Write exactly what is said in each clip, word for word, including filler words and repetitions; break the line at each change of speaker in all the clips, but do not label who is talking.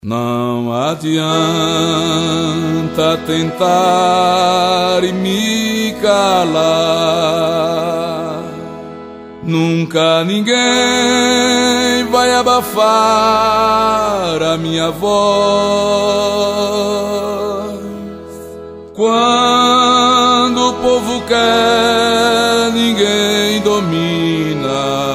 Não adianta tentar me calar, nunca ninguém vai abafar a minha voz. Quando o povo quer, ninguém domina.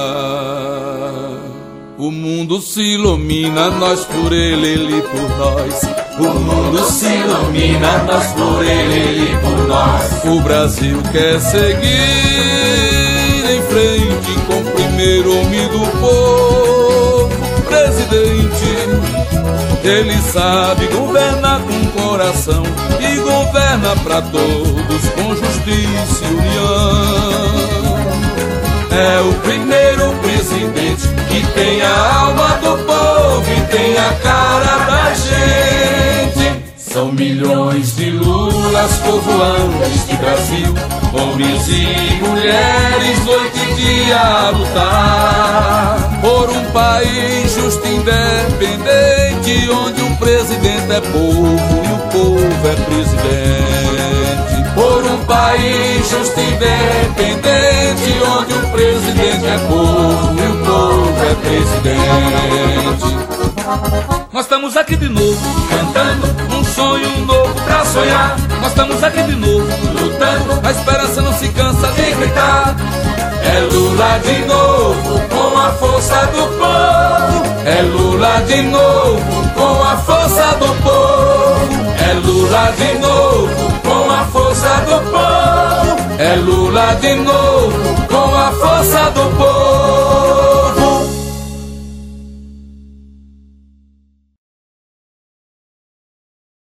O mundo se ilumina, nós por ele, ele por nós.
O mundo se ilumina, nós por ele, ele por nós.
O Brasil quer seguir em frente com o primeiro homem do povo, presidente. Ele sabe governar com coração e governa pra todos com justiça e união. É o primeiro presidente que tem a alma do povo e tem a cara da gente.
São milhões de lulas povoando este Brasil, homens e mulheres, noite e dia a lutar
por um país justo e independente, onde o presidente é povo e o povo é presidente.
Por um país justo e independente, onde o presidente é povo e o povo é presidente.
Nós estamos aqui de novo,
cantando
um sonho novo pra sonhar. Nós estamos aqui de novo,
lutando,
a esperança não se cansa de gritar.
É Lula de novo, com a força do povo.
É Lula de novo,
com a força do povo.
É Lula de novo,
com a força do povo.
É Lula de novo,
com a força do povo.